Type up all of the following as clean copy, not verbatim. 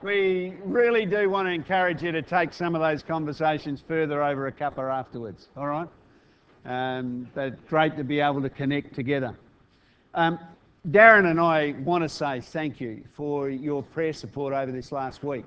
We really do want to encourage you to take some of those conversations further over a cuppa afterwards, all right? But great to be able to connect together. Darren and I want to say thank you for your prayer support over this last week.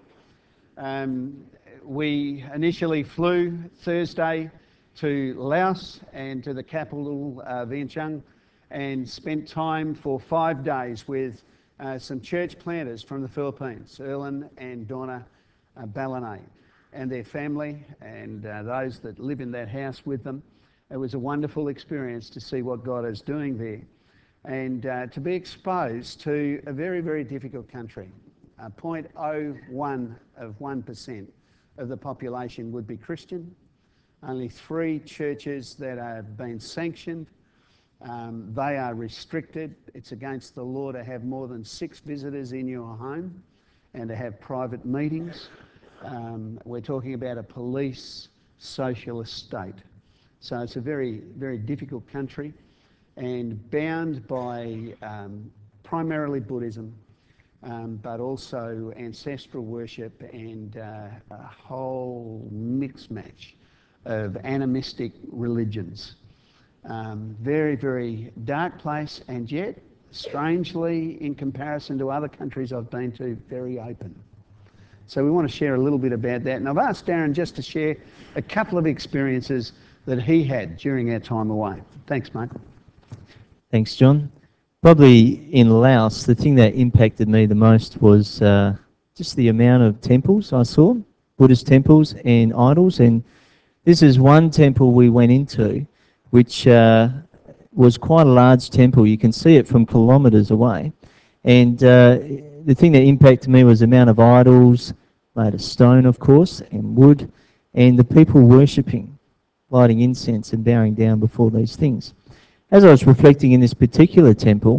We initially flew Thursday to Laos and to the capital, Vientiane, and spent time for 5 days with some church planters from the Philippines, Erlen and Donna Balanay, and their family, and those that live in that house with them. It was a wonderful experience to see what God is doing there, and to be exposed to a very, very difficult country. 0.01% of the population would be Christian. Only 3 churches that have been sanctioned. They are restricted. It's against the law to have more than 6 visitors in your home and to have private meetings. We're talking about a police socialist state. So it's a very, very difficult country and bound by primarily Buddhism, but also ancestral worship and a whole mix match of animistic religions. Very, very dark place, and yet, strangely, in comparison to other countries I've been to, very open. So we want to share a little bit about that. And I've asked Darren just to share a couple of experiences that he had during our time away. Thanks, mate. Thanks, John. Probably in Laos, the thing that impacted me the most was just the amount of temples I saw, Buddhist temples and idols. And this is one temple we went into, which was quite a large temple. You can see it from kilometres away. And the thing that impacted me was the amount of idols, made of stone, of course, and wood, and the people worshipping, lighting incense and bowing down before these things. As I was reflecting in this particular temple,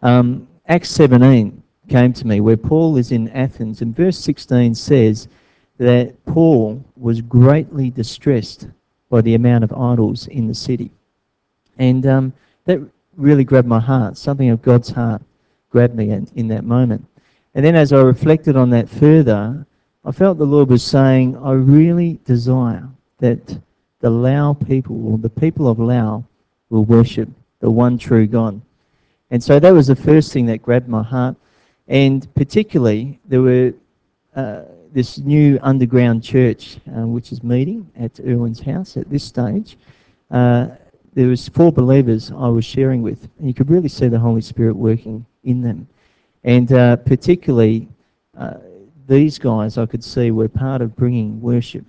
Acts 17 came to me, where Paul is in Athens, and verse 16 says that Paul was greatly distressed by the amount of idols in the city. And that really grabbed my heart. Something of God's heart grabbed me in that moment. And then as I reflected on that further, I felt the Lord was saying, I really desire that the Lao people, or the people of Lao, will worship the one true God. And so that was the first thing that grabbed my heart. And particularly, there were this new underground church, which is meeting at Erlen's house at this stage. There was 4 believers I was sharing with, and you could really see the Holy Spirit working in them. And particularly, these guys I could see were part of bringing worship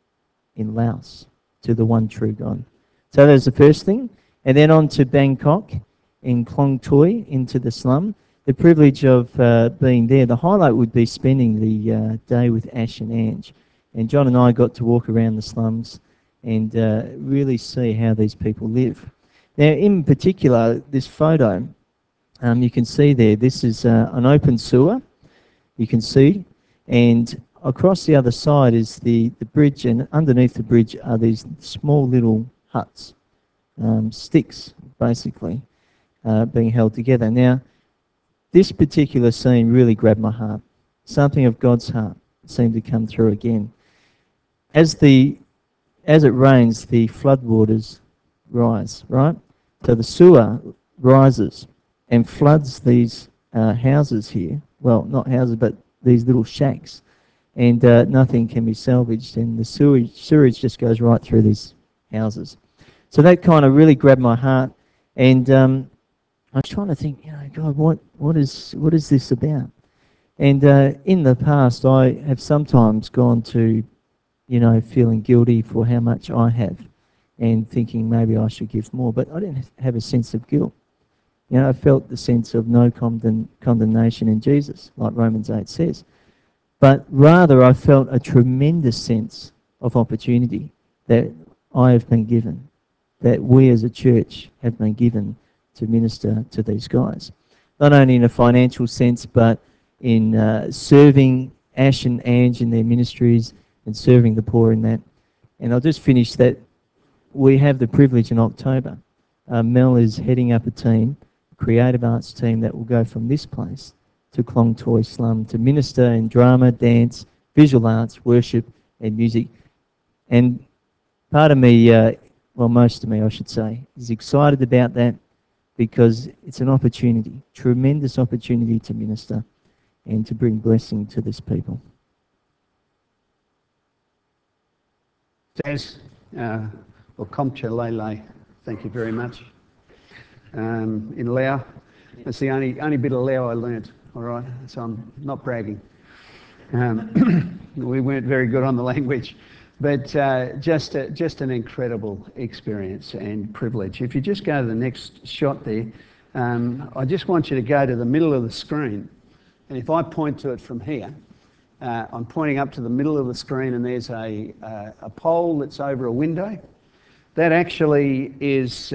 in Laos to the one true God. So that was the first thing. And then on to Bangkok, in Klong Toi, into the slum. The privilege of being there, the highlight would be spending the day with Ash and Ange. And John and I got to walk around the slums and really see how these people live. Now, in particular, this photo, you can see there, this is an open sewer, you can see, and across the other side is the bridge, and underneath the bridge are these small little huts, sticks, basically, being held together. Now, this particular scene really grabbed my heart. Something of God's heart seemed to come through again. As it rains, the floodwaters rise, right? So the sewer rises and floods these houses here. Well, not houses, but these little shacks. And nothing can be salvaged, and the sewage just goes right through these houses. So that kind of really grabbed my heart. And I was trying to think, God, what is this about? And in the past, I have sometimes gone to, feeling guilty for how much I have and thinking maybe I should give more, but I didn't have a sense of guilt. I felt the sense of no condemnation in Jesus, like Romans 8 says. But rather, I felt a tremendous sense of opportunity that I have been given, that we as a church have been given to minister to these guys. Not only in a financial sense, but in serving Ash and Ange in their ministries and serving the poor in that. And I'll just finish that we have the privilege in October. Mel is heading up a team, a creative arts team, that will go from this place to Klong Toi slum to minister in drama, dance, visual arts, worship and music. And part of me, well, most of me, I should say, is excited about that because it's an opportunity, tremendous opportunity to minister and to bring blessing to this people. Says, or Komcha Lele, thank you very much. In Lao, that's the only bit of Lao I learnt, all right? So I'm not bragging. We weren't very good on the language, but just an incredible experience and privilege. If you just go to the next shot there, I just want you to go to the middle of the screen, and if I point to it from here, I'm pointing up to the middle of the screen, and there's a pole that's over a window. That actually is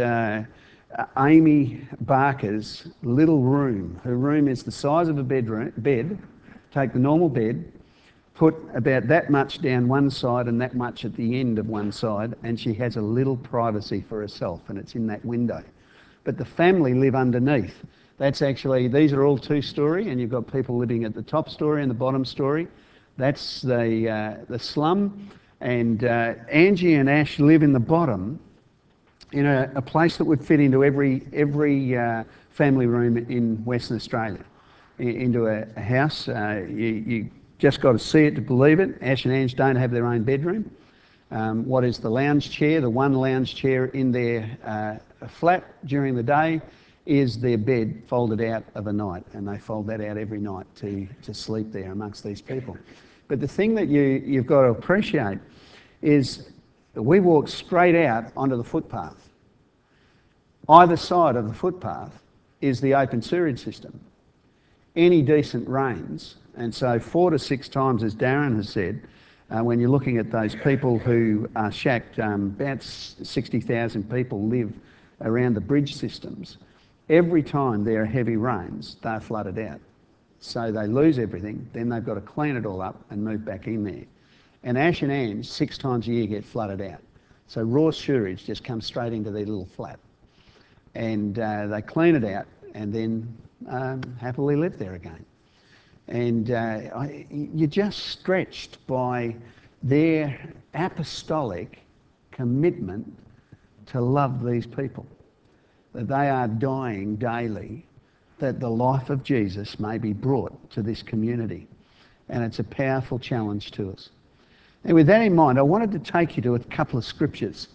Amy Barker's little room. Her room is the size of a bed. Take the normal bed, put about that much down one side and that much at the end of one side, and she has a little privacy for herself, and it's in that window. But the family live underneath. That's actually, these are all two-storey, and you've got people living at the top story and the bottom story. That's the slum, and Angie and Ash live in the bottom in a place that would fit into every family room in Western Australia, into a house. You just got to see it to believe it. Ash and Ange don't have their own bedroom. What is the lounge chair? The one lounge chair in their flat during the day is their bed folded out of a night, and they fold that out every night to sleep there amongst these people. But the thing that you've got to appreciate is that we walk straight out onto the footpath. Either side of the footpath is the open sewerage system. Any decent rains, and so 4 to 6 times, as Darren has said, when you're looking at those people who are shacked, about 60,000 people live around the bridge systems. Every time there are heavy rains, they're flooded out. So they lose everything, then they've got to clean it all up and move back in there. And Ash and Ange, 6 times a year, get flooded out. So raw sewage just comes straight into their little flat. And they clean it out and then happily live there again. And you're just stretched by their apostolic commitment to love these people. That they are dying daily, that the life of Jesus may be brought to this community. And it's a powerful challenge to us. And with that in mind, I wanted to take you to a couple of scriptures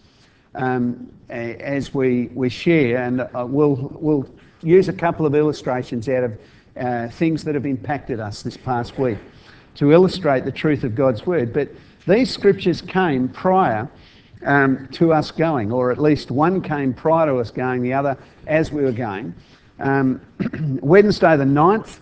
as we share, and we'll use a couple of illustrations out of things that have impacted us this past week to illustrate the truth of God's word. But these scriptures came prior to us going, or at least one came prior to us going, the other as we were going. Wednesday the 9th,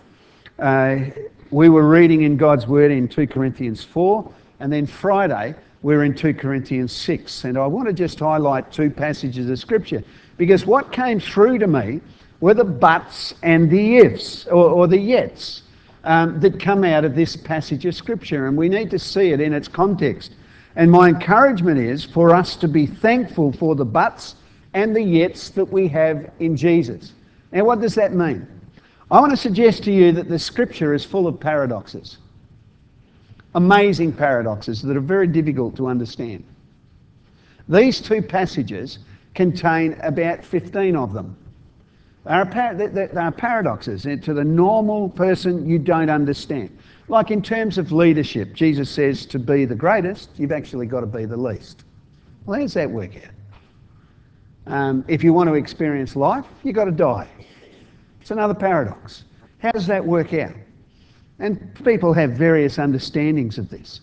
we were reading in God's word in 2 Corinthians 4, and then Friday we're in 2 Corinthians 6. And I want to just highlight 2 passages of scripture, because what came through to me were the buts and the ifs, or the yets, that come out of this passage of scripture, and we need to see it in its context. And my encouragement is for us to be thankful for the buts and the yets that we have in Jesus. Now, what does that mean? I want to suggest to you that the scripture is full of paradoxes. Amazing paradoxes that are very difficult to understand. These 2 passages contain about 15 of them. They are paradoxes. To the normal person, you don't understand. Like in terms of leadership, Jesus says to be the greatest, you've actually got to be the least. Well, how does that work out? If you want to experience life, you've got to die. It's another paradox. How does that work out? And people have various understandings of this.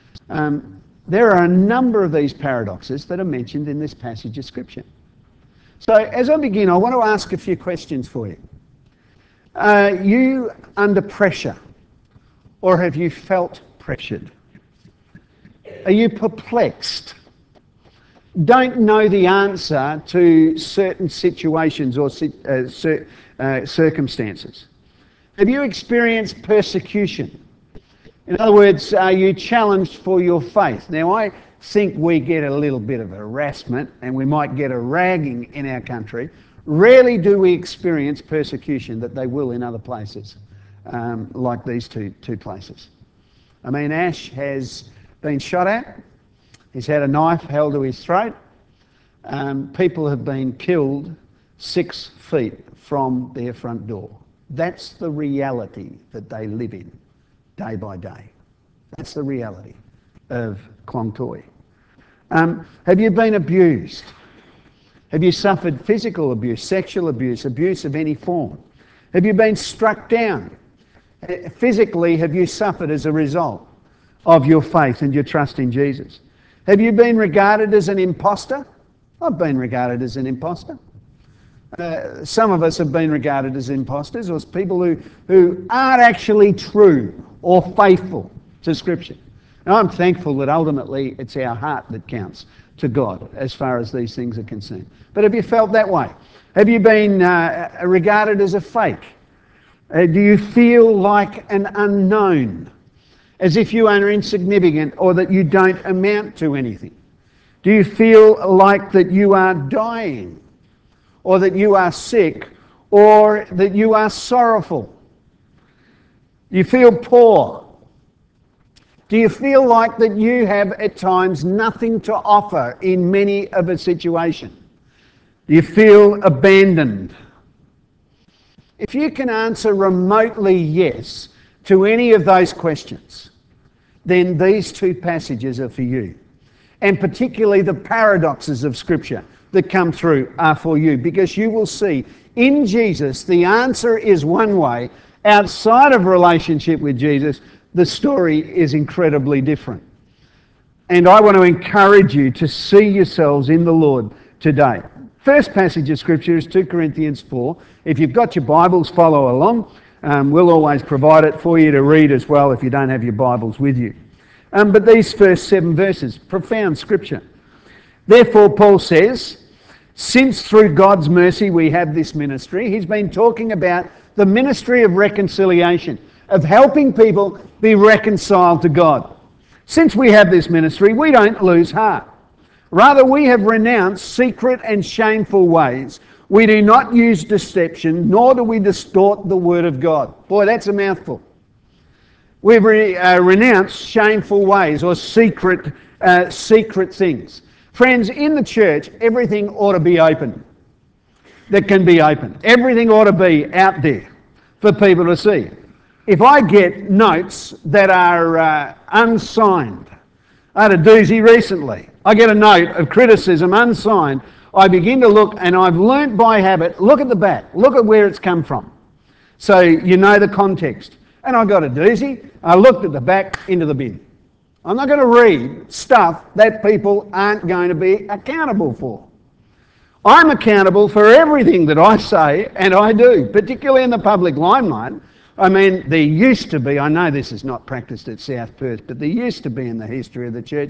There are a number of these paradoxes that are mentioned in this passage of Scripture. So as I begin, I want to ask a few questions for you. Are you under pressure, or have you felt pressured? Are you perplexed? Don't know the answer to certain situations or circumstances? Have you experienced persecution? In other words, are you challenged for your faith? Now, I think we get a little bit of harassment and we might get a ragging in our country. Rarely do we experience persecution that they will in other places. like these two places. I mean, Ash has been shot at. He's had a knife held to his throat. People have been killed 6 feet from their front door. That's the reality that they live in day by day. That's the reality of Klong Toi. Have you been abused? Have you suffered physical abuse, sexual abuse, abuse of any form? Have you been struck down? Physically, have you suffered as a result of your faith and your trust in Jesus? Have you been regarded as an imposter? I've been regarded as an imposter. Some of us have been regarded as imposters, or as people who aren't actually true or faithful to Scripture. Now, I'm thankful that ultimately it's our heart that counts to God as far as these things are concerned. But have you felt that way? Have you been regarded as a fake? Do you feel like an unknown, as if you are insignificant or that you don't amount to anything? Do you feel like that you are dying, or that you are sick, or that you are sorrowful? You feel poor. Do you feel like that you have at times nothing to offer in many of a situation? Do you feel abandoned? If you can answer remotely yes to any of those questions, then these two passages are for you. And particularly the paradoxes of Scripture that come through are for you, because you will see in Jesus the answer is one way. Outside of relationship with Jesus, the story is incredibly different. And I want to encourage you to see yourselves in the Lord today. First passage of Scripture is 2 Corinthians 4. If you've got your Bibles, follow along. We'll always provide it for you to read as well if you don't have your Bibles with you. But these first 7 verses, profound Scripture. Therefore, Paul says, since through God's mercy we have this ministry, he's been talking about the ministry of reconciliation, of helping people be reconciled to God. Since we have this ministry, we don't lose heart. Rather, we have renounced secret and shameful ways. We do not use deception, nor do we distort the word of God. Boy, that's a mouthful. We've renounced shameful ways or secret things. Friends, in the church, everything ought to be open. That can be open. Everything ought to be out there for people to see. If I get notes that are unsigned, I had a doozy recently. I get a note of criticism unsigned. I begin to look, and I've learnt by habit, look at the back, look at where it's come from. So you know the context. And I got a doozy. I looked at the back, into the bin. I'm not going to read stuff that people aren't going to be accountable for. I'm accountable for everything that I say and I do, particularly in the public limelight. I mean, there used to be, I know this is not practiced at South Perth, but there used to be in the history of the church,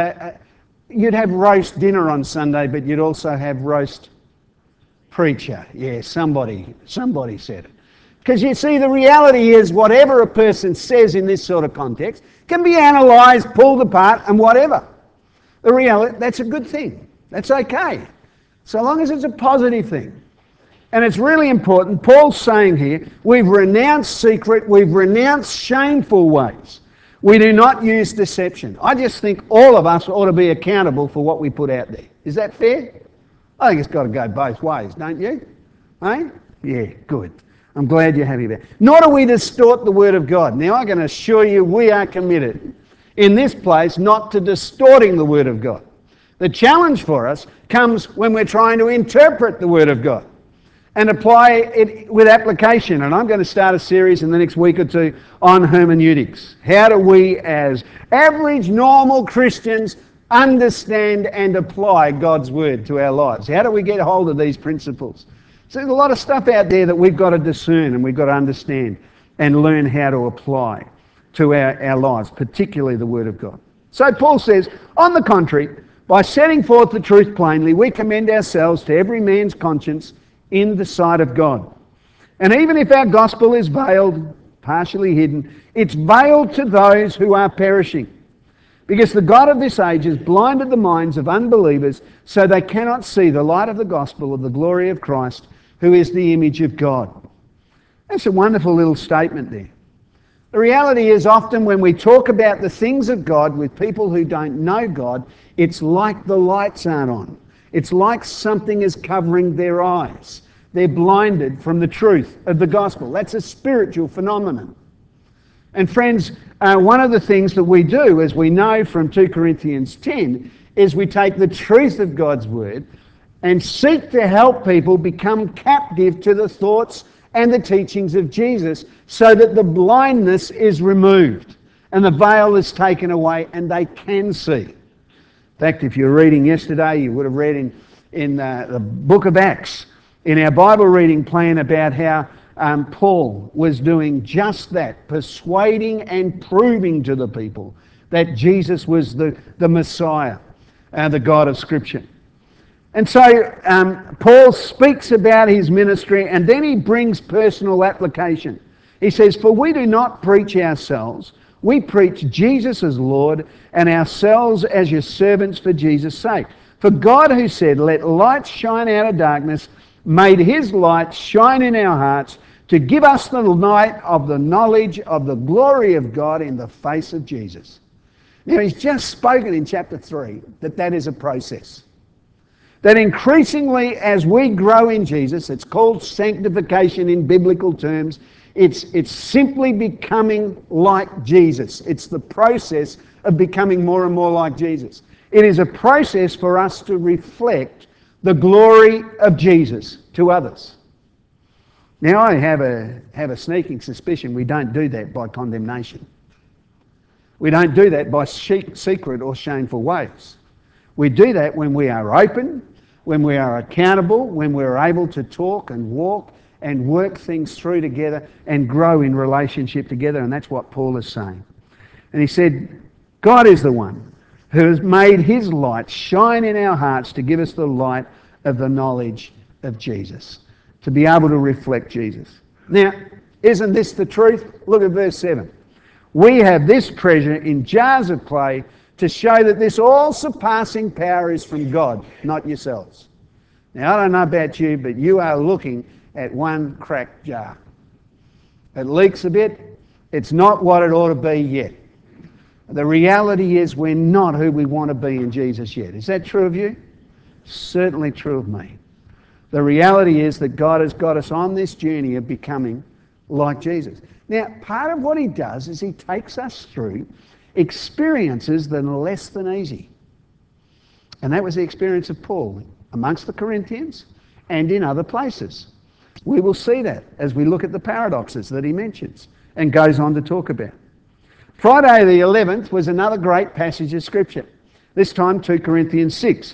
you'd have roast dinner on Sunday, but you'd also have roast preacher. Yeah, somebody said it. Because you see, the reality is whatever a person says in this sort of context can be analysed, pulled apart, and whatever. The reality, that's a good thing. That's okay, so long as it's a positive thing. And it's really important. Paul's saying here, we've renounced secret, we've renounced shameful ways. We do not use deception. I just think all of us ought to be accountable for what we put out there. Is that fair? I think it's got to go both ways, don't you? Eh? Yeah, good. I'm glad you're happy there. Nor do we distort the word of God. Now, I can assure you we are committed in this place not to distorting the word of God. The challenge for us comes when we're trying to interpret the word of God and apply it with application. And I'm going to start a series in the next week or two on hermeneutics. How do we, as average, normal Christians, understand and apply God's word to our lives? How do we get hold of these principles? So there's a lot of stuff out there that we've got to discern and we've got to understand and learn how to apply to our lives, particularly the Word of God. So Paul says, on the contrary, by setting forth the truth plainly, we commend ourselves to every man's conscience in the sight of God. And even if our gospel is veiled, partially hidden, it's veiled to those who are perishing. Because the God of this age has blinded the minds of unbelievers so they cannot see the light of the gospel of the glory of Christ, who is the image of God. That's a wonderful little statement there. The reality is often when we talk about the things of God with people who don't know God, it's like the lights aren't on. It's like something is covering their eyes. They're blinded from the truth of the gospel. That's a spiritual phenomenon. And friends, one of the things that we do, as we know from 2 Corinthians 10, is we take the truth of God's word and seek to help people become captive to the thoughts and the teachings of Jesus so that the blindness is removed and the veil is taken away and they can see. In fact, if you were reading yesterday, you would have read in the book of Acts, in our Bible reading plan, about how Paul was doing just that, persuading and proving to the people that Jesus was the Messiah, the God of Scripture. And so Paul speaks about his ministry and then he brings personal application. He says, "For we do not preach ourselves, we preach Jesus as Lord and ourselves as your servants for Jesus' sake. For God, who said, 'Let light shine out of darkness,' made his light shine in our hearts to give us the light of the knowledge of the glory of God in the face of Jesus." Now, he's just spoken in chapter 3 that is a process. That increasingly as we grow in Jesus, it's called sanctification in biblical terms, it's simply becoming like Jesus. It's the process of becoming more and more like Jesus. It is a process for us to reflect the glory of Jesus to others. Now, I have a sneaking suspicion we don't do that by condemnation. We don't do that by secret or shameful ways. We do that when we are open, when we are accountable, when we're able to talk and walk and work things through together and grow in relationship together. And that's what Paul is saying. And he said, God is the one who has made his light shine in our hearts to give us the light of the knowledge of Jesus, to be able to reflect Jesus. Now, isn't this the truth? Look at verse 7. We have this treasure in jars of clay to show that this all-surpassing power is from God, not yourselves. Now, I don't know about you, but you are looking at one cracked jar. It leaks a bit. It's not what it ought to be yet. The reality is we're not who we want to be in Jesus yet. Is that true of you? Certainly true of me. The reality is that God has got us on this journey of becoming like Jesus. Now, part of what he does is he takes us through experiences that are less than easy. And that was the experience of Paul amongst the Corinthians and in other places. We will see that as we look at the paradoxes that he mentions and goes on to talk about. Friday the 11th was another great passage of Scripture, this time 2 Corinthians 6.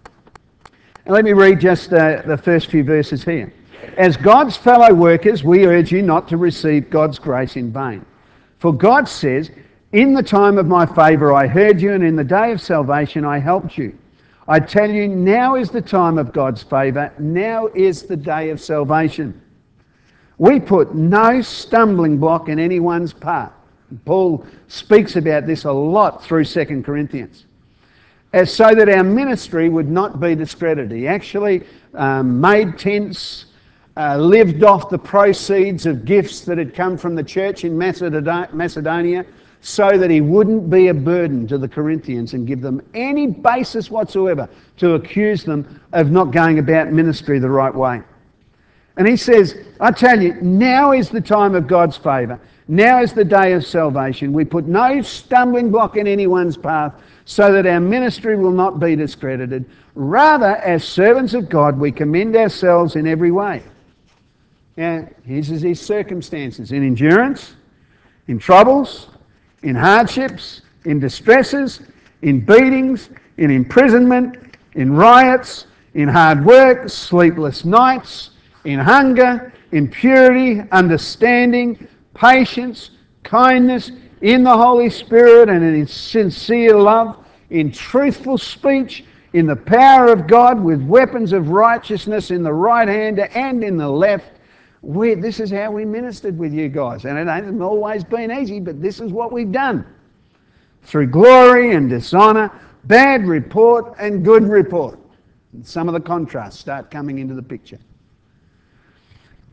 And let me read just the first few verses here. As God's fellow workers, we urge you not to receive God's grace in vain. For God says, "In the time of my favour I heard you, and in the day of salvation I helped you." I tell you, now is the time of God's favour. Now is the day of salvation. We put no stumbling block in anyone's path. Paul speaks about this a lot through 2 Corinthians. As so that our ministry would not be discredited. He actually made tents, lived off the proceeds of gifts that had come from the church in Macedonia, so that he wouldn't be a burden to the Corinthians and give them any basis whatsoever to accuse them of not going about ministry the right way. And he says, I tell you, now is the time of God's favour. Now is the day of salvation. We put no stumbling block in anyone's path so that our ministry will not be discredited. Rather, as servants of God, we commend ourselves in every way. Now, here's his circumstances: in endurance, in troubles, in hardships, in distresses, in beatings, in imprisonment, in riots, in hard work, sleepless nights, in hunger, in purity, understanding, patience, kindness, in the Holy Spirit and in sincere love, in truthful speech, in the power of God, with weapons of righteousness in the right hand and in the left. This is how we ministered with you guys. And it hasn't always been easy, but this is what we've done. Through glory and dishonour, bad report and good report. And some of the contrasts start coming into the picture.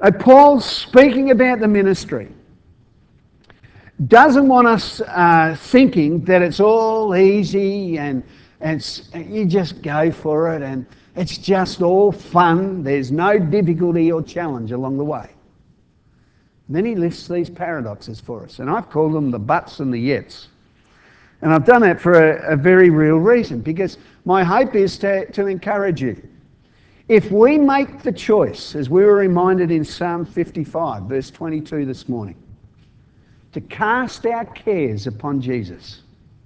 Paul's speaking about the ministry. Doesn't want us thinking that it's all easy and you just go for it and it's just all fun. There's no difficulty or challenge along the way. And then he lists these paradoxes for us, and I've called them the buts and the yets. And I've done that for a very real reason, because my hope is to encourage you. If we make the choice, as we were reminded in Psalm 55, verse 22 this morning, to cast our cares upon Jesus,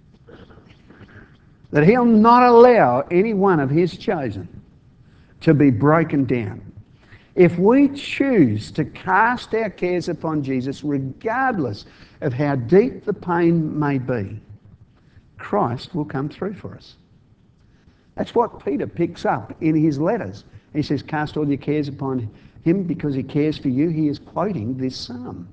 that he'll not allow any one of his chosen to be broken down. If we choose to cast our cares upon Jesus, regardless of how deep the pain may be, Christ will come through for us. That's what Peter picks up in his letters. He says, cast all your cares upon him because he cares for you. He is quoting this psalm.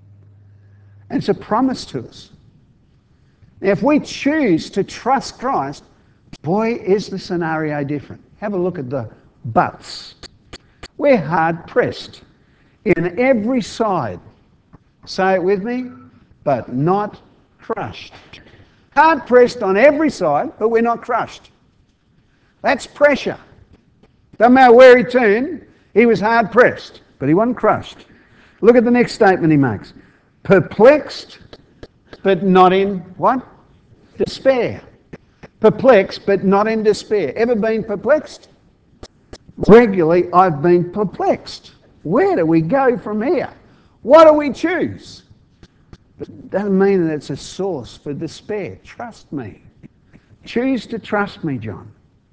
And it's a promise to us. Now, if we choose to trust Christ, boy, is the scenario different. Have a look at the buts. We're hard pressed in every side. Say it with me, but not crushed. Hard pressed on every side, but we're not crushed. That's pressure. Doesn't matter where he turned, he was hard pressed, but he wasn't crushed. Look at the next statement he makes. Perplexed, but not in what? Despair. Perplexed, but not in despair. Ever been perplexed? Regularly, I've been perplexed. Where do we go from here? What do we choose? But it doesn't mean that it's a source for despair. Trust me. Choose to trust me, John.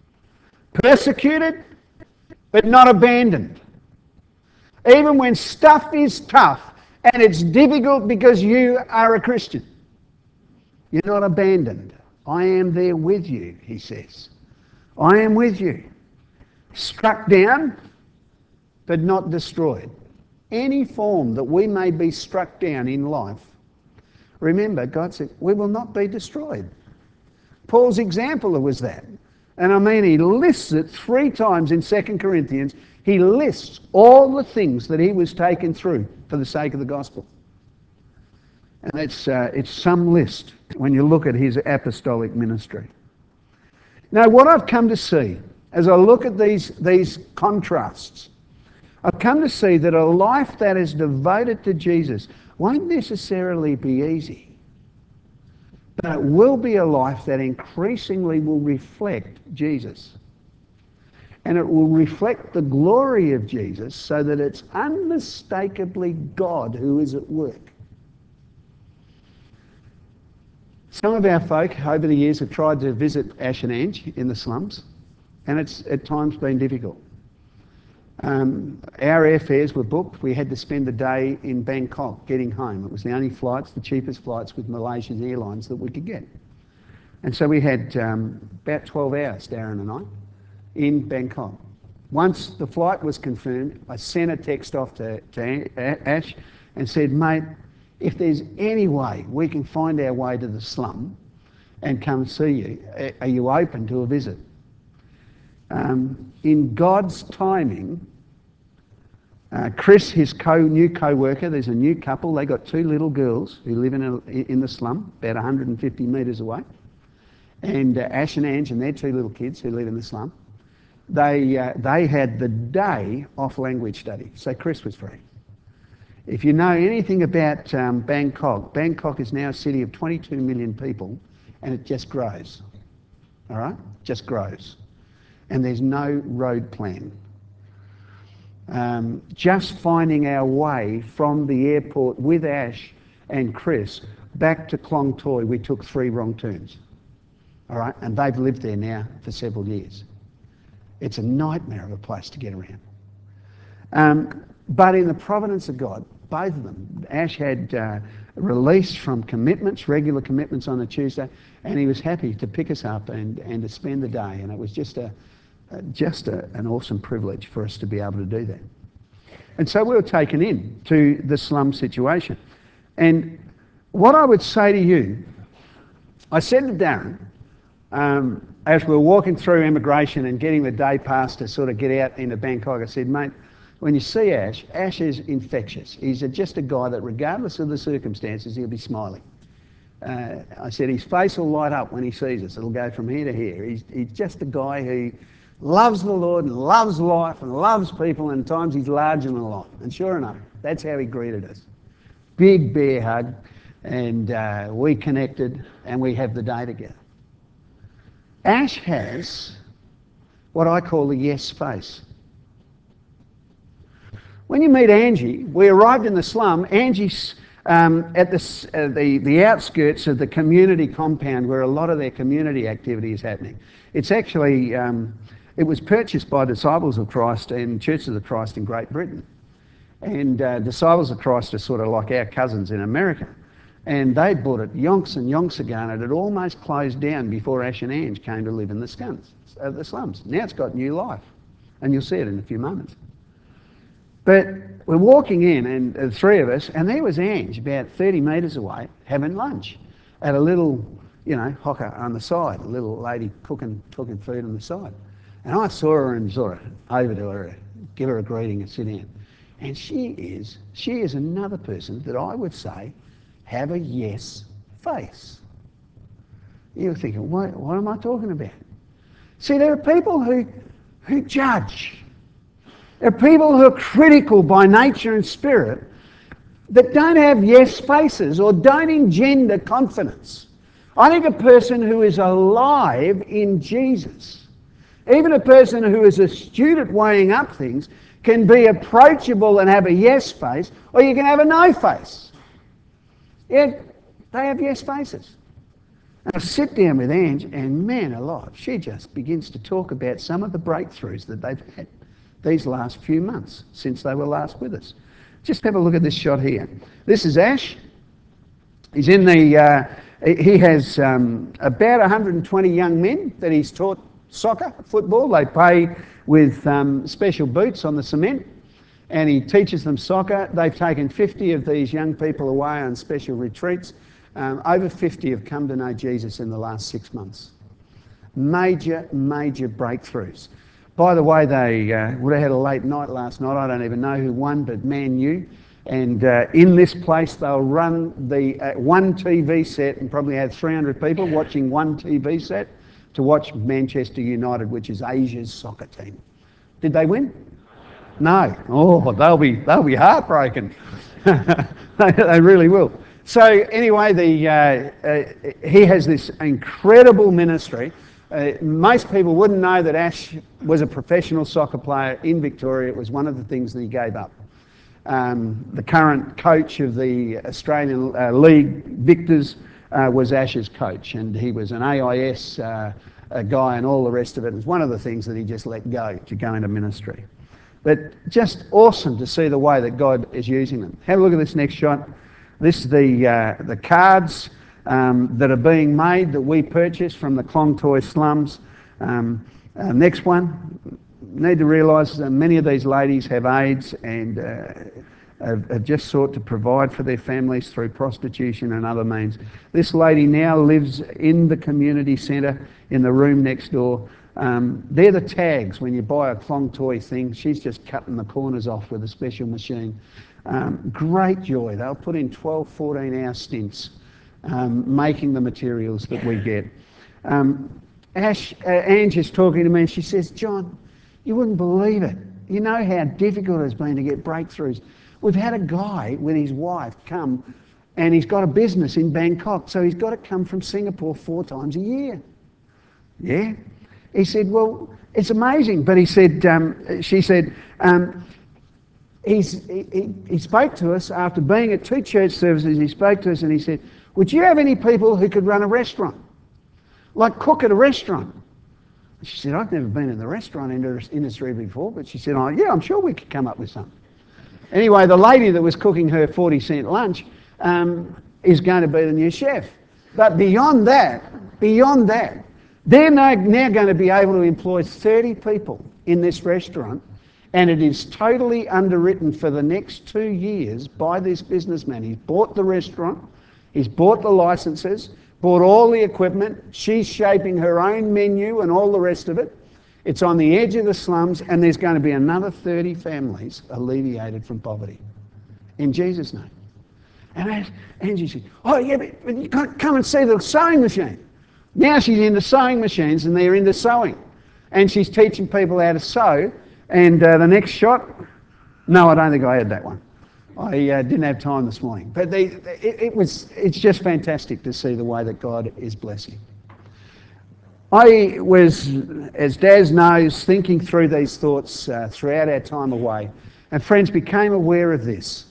Persecuted, but not abandoned. Even when stuff is tough and it's difficult because you are a Christian, you're not abandoned. I am there with you, he says. I am with you. Struck down, but not destroyed. Any form that we may be struck down in life, remember, God said, we will not be destroyed. Paul's example was that. And I mean, he lists it 3 times in 2 Corinthians. He lists all the things that he was taken through for the sake of the gospel. And it's some list when you look at his apostolic ministry. Now, what I've come to see, as I look at these contrasts, I've come to see that a life that is devoted to Jesus won't necessarily be easy. But it will be a life that increasingly will reflect Jesus. And it will reflect the glory of Jesus so that it's unmistakably God who is at work. Some of our folk over the years have tried to visit Ash and Ange in the slums, and it's at times been difficult. Our airfares were booked. We had to spend the day in Bangkok getting home. It was the only flights, the cheapest flights with Malaysian Airlines that we could get. And so we had about 12 hours, Darren and I, in Bangkok. Once the flight was confirmed, I sent a text off to Ash and said, mate, if there's any way we can find our way to the slum and come see you, are you open to a visit? In God's timing, Chris, his new co-worker, there's a new couple, they got 2 little girls who live in the slum, about 150 metres away. And Ash and Ange and their 2 little kids who live in the slum, they had the day off language study, so Chris was free. If you know anything about Bangkok, Bangkok is now a city of 22 million people, and it just grows, all right? Just grows. And there's no road plan. Just finding our way from the airport with Ash and Chris back to Klong Toi, we took 3 wrong turns. All right, and they've lived there now for several years. It's a nightmare of a place to get around. But in the providence of God, both of them, Ash had released from commitments, regular commitments on a Tuesday, and he was happy to pick us up and to spend the day. And it was just an awesome privilege for us to be able to do that. And so we were taken in to the slum situation. And what I would say to you, I said to Darren, as we were walking through immigration and getting the day pass to sort of get out into Bangkok, I said, mate, when you see Ash, Ash is infectious. He's just a guy that regardless of the circumstances, he'll be smiling. I said his face will light up when he sees us. It'll go from here to here. He's just a guy who loves the Lord and loves life and loves people, and at times he's larger than life. And sure enough, that's how he greeted us. Big bear hug, and we connected, and we have the day together. Ash has what I call the yes face. When you meet Angie, we arrived in the slum. Angie's at the outskirts of the community compound where a lot of their community activity is happening. It's actually, it was purchased by Disciples of Christ and Churches of Christ in Great Britain. And Disciples of Christ are sort of like our cousins in America. And they bought it yonks and yonks ago, and it had almost closed down before Ash and Ange came to live in the slums. Now it's got new life, and you'll see it in a few moments. But we're walking in, and the three of us, and there was Ange about 30 metres away having lunch at a little, hocker on the side, a little lady cooking food on the side. And I saw her and sort of over to her, give her a greeting and sit down. And she is another person that I would say have a yes face. You're thinking, what am I talking about? See, there are people who judge. There are people who are critical by nature and spirit that don't have yes faces or don't engender confidence. I think a person who is alive in Jesus, even a person who is a student weighing up things, can be approachable and have a yes face, or you can have a no face. Yet they have yes faces. And I sit down with Ange, and man alive, she just begins to talk about some of the breakthroughs that they've had these last few months since they were last with us. Just have a look at this shot here. This is Ash. He's in the, he has about 120 young men that he's taught soccer, football. They play with special boots on the cement, and he teaches them soccer. They've taken 50 of these young people away on special retreats. Over 50 have come to know Jesus in the last 6 months. Major breakthroughs. By the way, they would have had a late night last night. I don't even know who won, but Man U. And in this place, they'll run the one TV set and probably have 300 people watching one TV set to watch Manchester United, which is Asia's soccer team. Did they win? No. Oh, they'll be heartbroken. They really will. So anyway, he has this incredible ministry. Most people wouldn't know that Ash was a professional soccer player in Victoria. It was one of the things that he gave up. The current coach of the Australian League, Victors, was Ash's coach, and he was an AIS guy and all the rest of it. It was one of the things that he just let go to go into ministry. But just awesome to see the way that God is using them. Have a look at this next shot. This is the cards that are being made that we purchased from the Klong slums. Next one. Need to realise that many of these ladies have AIDS and have just sought to provide for their families through prostitution and other means. This lady now lives in the community centre in the room next door. They're the tags when you buy a Klong Toy thing. She's just cutting the corners off with a special machine. Great joy. They'll put in 12, 14-hour stints making the materials that we get. Ange is talking to me and she says, John, you wouldn't believe it. You know how difficult it's been to get breakthroughs. We've had a guy with his wife come, and he's got a business in Bangkok, so he's got to come from Singapore 4 times a year. Yeah? He said, well, it's amazing. But he said, she said, he spoke to us after being at 2 church services. He spoke to us and he said, would you have any people who could run a restaurant? Like cook at a restaurant? She said, I've never been in the restaurant industry before, but she said, oh, yeah, I'm sure we could come up with something. Anyway, the lady that was cooking her 40-cent lunch is going to be the new chef. But beyond that, they're now going to be able to employ 30 people in this restaurant, and it is totally underwritten for the next 2 years by this businessman. He's bought the restaurant, he's bought the licenses, bought all the equipment. She's shaping her own menu and all the rest of it. It's on the edge of the slums, and there's going to be another 30 families alleviated from poverty. In Jesus' name. And Angie said, oh yeah, but you can't come and see the sewing machine. Now she's into sewing machines and they're into sewing. And she's teaching people how to sew. And the next shot, no, I don't think I had that one. I didn't have time this morning. But it's just fantastic to see the way that God is blessing. I was, as Daz knows, thinking through these thoughts throughout our time away. And friends, became aware of this.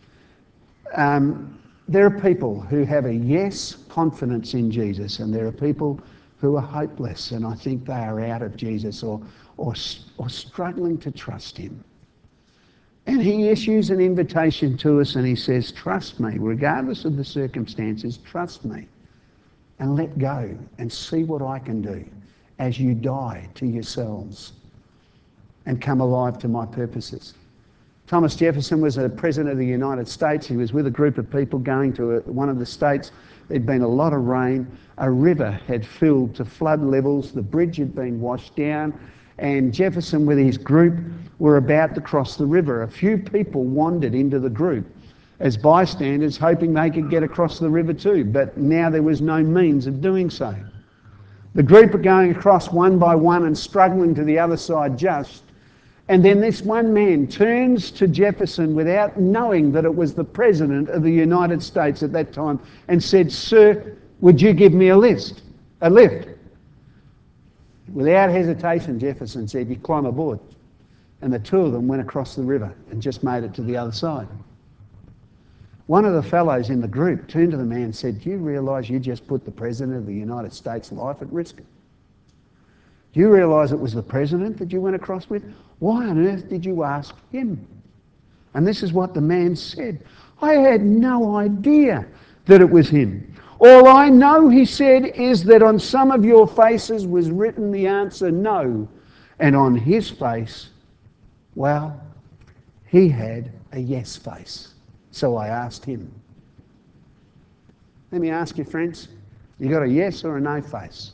There are people who have a yes confidence in Jesus, and there are people who are hopeless, and I think they are out of Jesus or struggling to trust him. And he issues an invitation to us and he says, trust me, regardless of the circumstances, trust me and let go and see what I can do as you die to yourselves and come alive to my purposes. Thomas Jefferson was a president of the United States. He was with a group of people going to one of the states. There'd been a lot of rain. A river had filled to flood levels. The bridge had been washed down. And Jefferson, with his group, were about to cross the river. A few people wandered into the group as bystanders, hoping they could get across the river too. But now there was no means of doing so. The group are going across one by one and struggling to the other side just. And then this one man turns to Jefferson without knowing that it was the President of the United States at that time and said, sir, would you give me a lift? Without hesitation, Jefferson said, you climb aboard. And the two of them went across the river and just made it to the other side. One of the fellows in the group turned to the man and said, do you realise you just put the President of the United States' life at risk? Do you realise it was the President that you went across with? Why on earth did you ask him? And this is what the man said. I had no idea that it was him. All I know, he said, is that on some of your faces was written the answer no. And on his face, well, he had a yes face. So I asked him. Let me ask you, friends, you got a yes or a no face?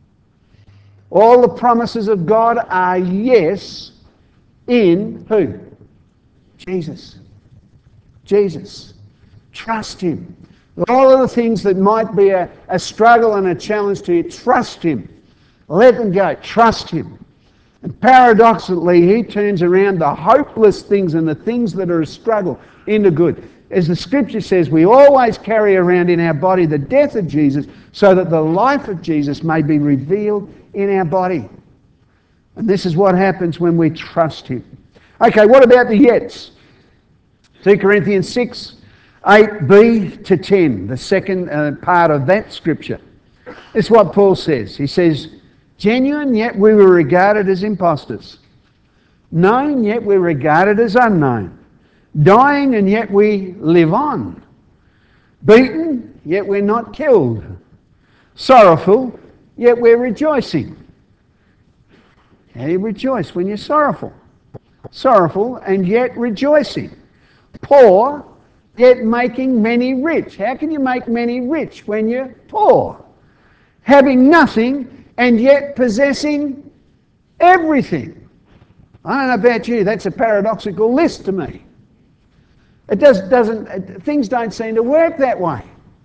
All the promises of God are yes in who? Jesus. Jesus. Trust him. All of the things that might be a struggle and a challenge to you, trust him. Let them go. Trust him. And paradoxically, he turns around the hopeless things and the things that are a struggle into good. As the scripture says, we always carry around in our body the death of Jesus so that the life of Jesus may be revealed in our body. And this is what happens when we trust him. Okay, what about the yets? 2 Corinthians 6, 8b to 10, the second part of that scripture. It's what Paul says. He says, genuine, yet we were regarded as impostors. Known, yet we're regarded as unknown. Dying, and yet we live on. Beaten, yet we're not killed. Sorrowful, yet we're rejoicing. How do you rejoice when you're sorrowful? Sorrowful, and yet rejoicing. Poor, yet making many rich. How can you make many rich when you're poor? Having nothing, and yet possessing everything. I don't know about you, that's a paradoxical list to me. It things don't seem to work that way.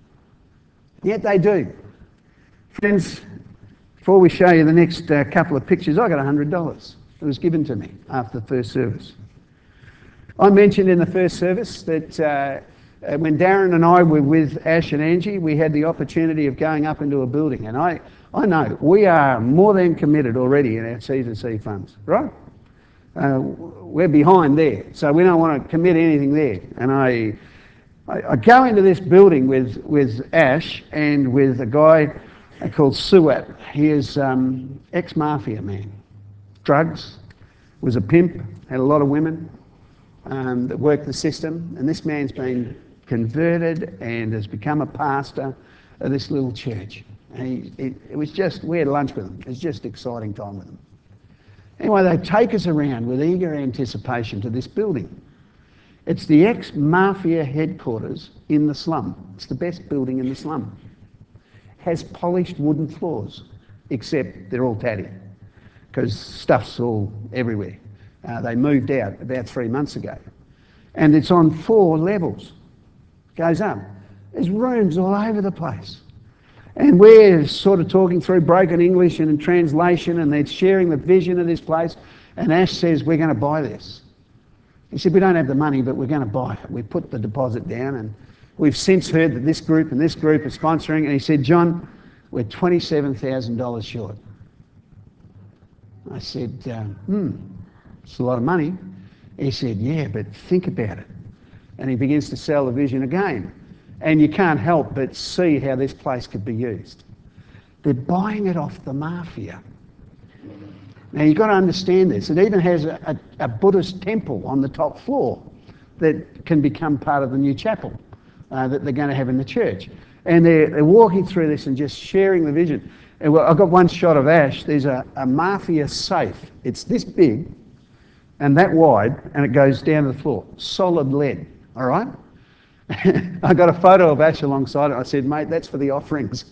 Yet they do. Friends, before we show you the next couple of pictures, I got $100. It was given to me after the first service. I mentioned in the first service that when Darren and I were with Ash and Angie, we had the opportunity of going up into a building. And I know we are more than committed already in our C2C funds, right? We're behind there, so we don't want to commit anything there. And I go into this building with Ash and with a guy called Suat. He is ex-mafia man. Drugs, was a pimp, had a lot of women that worked the system. And this man's been converted and has become a pastor of this little church. And it was just, we had lunch with him. It was just an exciting time with him. Anyway, they take us around with eager anticipation to this building. It's the ex-mafia headquarters in the slum. It's the best building in the slum. Has polished wooden floors, except they're all tatty. because stuff's all everywhere. They moved out about 3 months ago. And it's on 4 levels. Goes up. There's rooms all over the place. And we're sort of talking through broken English and in translation, and they're sharing the vision of this place. And Ash says, we're going to buy this. He said, we don't have the money, but we're going to buy it. We put the deposit down, and we've since heard that this group and this group are sponsoring. And he said, John, we're $27,000 short. I said, it's a lot of money. He said, yeah, but think about it. And he begins to sell the vision again. And you can't help but see how this place could be used. They're buying it off the mafia. Now, you've got to understand this. It even has a Buddhist temple on the top floor that can become part of the new chapel that they're going to have in the church. And they're walking through this and just sharing the vision. And I've got one shot of Ash. There's a mafia safe. It's this big and that wide, and it goes down to the floor. Solid lead, all right? I got a photo of Ash alongside it. I said, mate, that's for the offerings.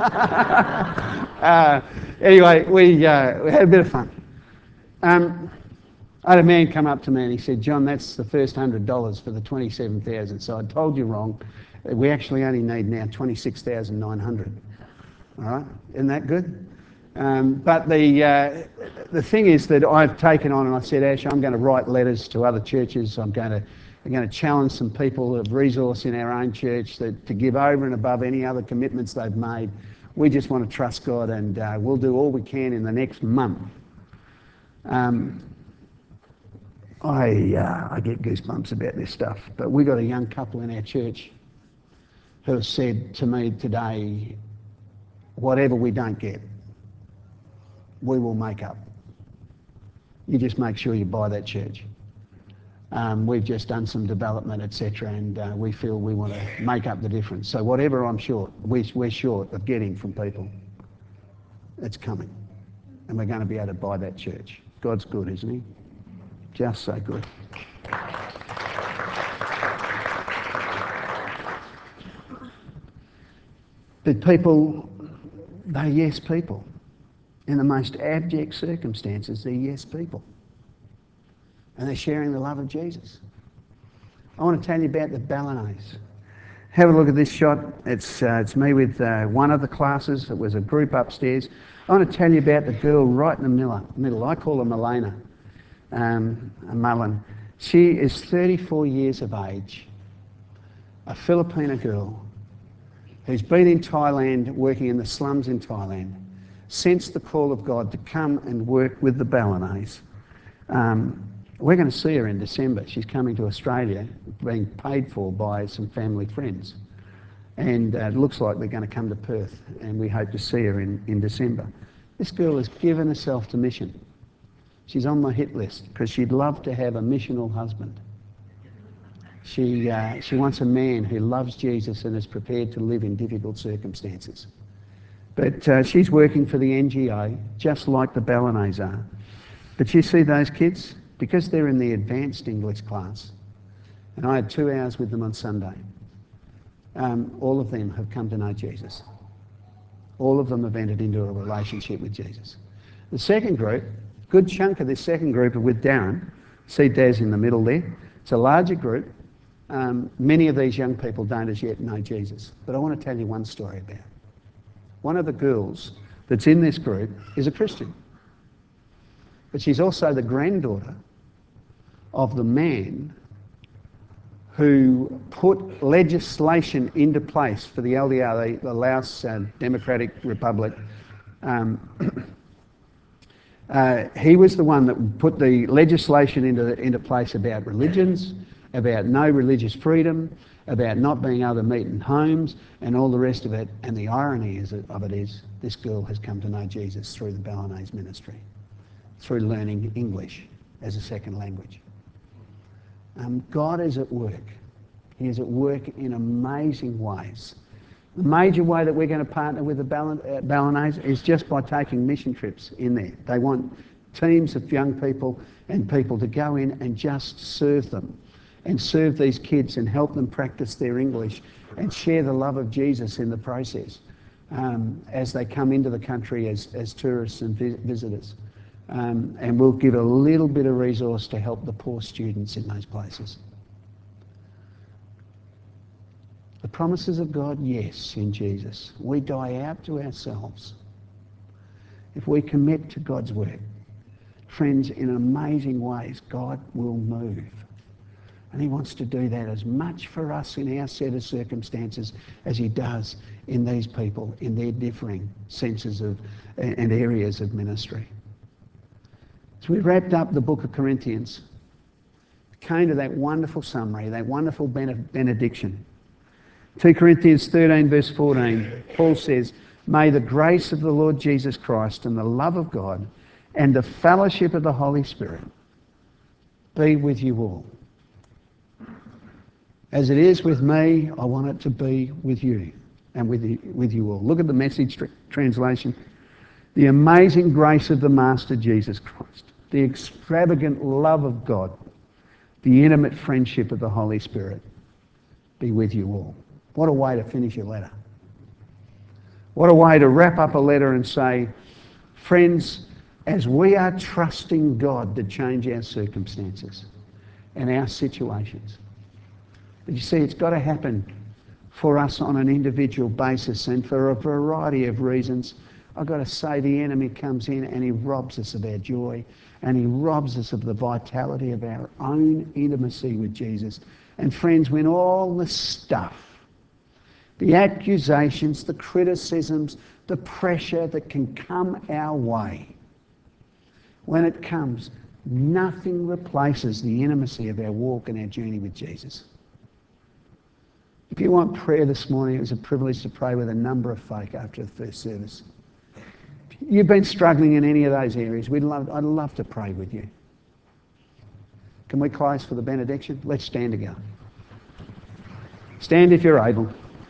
Anyway, we had a bit of fun. I had a man come up to me and he said, John, that's the first $100 for the 27,000. So I told you wrong. We actually only need now 26,900. All right, isn't that good? But the thing is that I've taken on, and I said, Ash, I'm going to write letters to other churches. I'm going to challenge some people of resource in our own church to give over and above any other commitments they've made. We just want to trust God, and we'll do all we can in the next month. I get goosebumps about this stuff, but we got a young couple in our church who have said to me today, whatever we don't get, we will make up. You just make sure you buy that church. We've just done some development, etc., and we feel we want to make up the difference. So whatever I'm short, we're short of getting from people, it's coming. And we're going to be able to buy that church. God's good, isn't he? Just so good. But people, they're yes people. In the most abject circumstances, they're yes people. And they're sharing the love of Jesus. I want to tell you about the Balinese. Have a look at this shot. It's me with one of the classes. It was a group upstairs. I want to tell you about the girl right in the middle. I call her Milena, Mullen. She is 34 years of age, a Filipina girl who's been in Thailand, working in the slums in Thailand, sensed the call of God to come and work with the Balinese. We're going to see her in December. She's coming to Australia, being paid for by some family friends. And it looks like they're going to come to Perth, and we hope to see her in December. This girl has given herself to mission. She's on my hit list because she'd love to have a missional husband. She wants a man who loves Jesus and is prepared to live in difficult circumstances. But she's working for the NGO, just like the Balinese are. But you see those kids? Because they're in the advanced English class, and I had 2 hours with them on Sunday, all of them have come to know Jesus. All of them have entered into a relationship with Jesus. The second group, good chunk of this second group are with Darren. See Daz in the middle there. It's a larger group. Many of these young people don't as yet know Jesus. But I want to tell you one story about it. One of the girls that's in this group is a Christian. But she's also the granddaughter of the man who put legislation into place for the LDR, the Laos Democratic Republic. He was the one that put the legislation into place about religions, about no religious freedom, about not being able to meet in homes, and all the rest of it. And the irony of it is this girl has come to know Jesus through the Balinese ministry, through learning English as a second language. God is at work. He is at work in amazing ways. The major way that we're going to partner with the Balinese is just by taking mission trips in there. They want teams of young people and people to go in and just serve them and serve these kids and help them practice their English and share the love of Jesus in the process as they come into the country as tourists and visitors. and we'll give a little bit of resource to help the poor students in those places. The promises of God, yes, in Jesus. We die out to ourselves if we commit to God's work. Friends, in amazing ways, God will move. And he wants to do that as much for us in our set of circumstances as he does in these people, in their differing senses of and areas of ministry. So we wrapped up the book of Corinthians, came to that wonderful summary, that wonderful benediction. 2 Corinthians 13 verse 14, Paul says, "May the grace of the Lord Jesus Christ and the love of God and the fellowship of the Holy Spirit be with you all. As it is with me, I want it to be with you and with you all." Look at the Message translation. "The amazing grace of the Master Jesus Christ, the extravagant love of God, the intimate friendship of the Holy Spirit be with you all." What a way to finish your letter. What a way to wrap up a letter and say, friends, as we are trusting God to change our circumstances and our situations, but you see, it's got to happen for us on an individual basis, and for a variety of reasons. I've got to say, the enemy comes in and he robs us of our joy, and he robs us of the vitality of our own intimacy with Jesus. And friends, when all the stuff, the accusations, the criticisms, the pressure that can come our way, when it comes, nothing replaces the intimacy of our walk and our journey with Jesus. If you want prayer this morning, it was a privilege to pray with a number of folk after the first service. If you've been struggling in any of those areas, I'd love to pray with you. Can we close for the benediction? Let's stand together. Stand if you're able.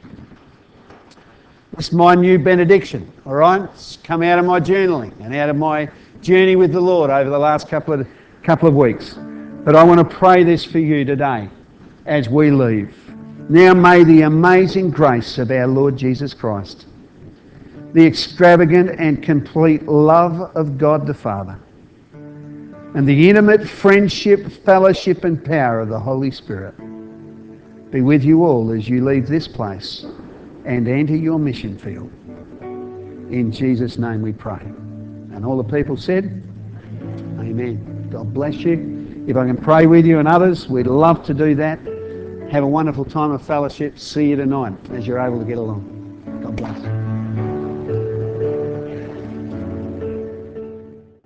It's my new benediction, all right? It's come out of my journaling and out of my journey with the Lord over the last couple of weeks. But I want to pray this for you today as we leave. Now may the amazing grace of our Lord Jesus Christ, the extravagant and complete love of God the Father, and the intimate friendship, fellowship and power of the Holy Spirit be with you all as you leave this place and enter your mission field. In Jesus' name we pray. And all the people said, amen. God bless you. If I can pray with you and others, we'd love to do that. Have a wonderful time of fellowship. See you tonight as you're able to get along. God bless.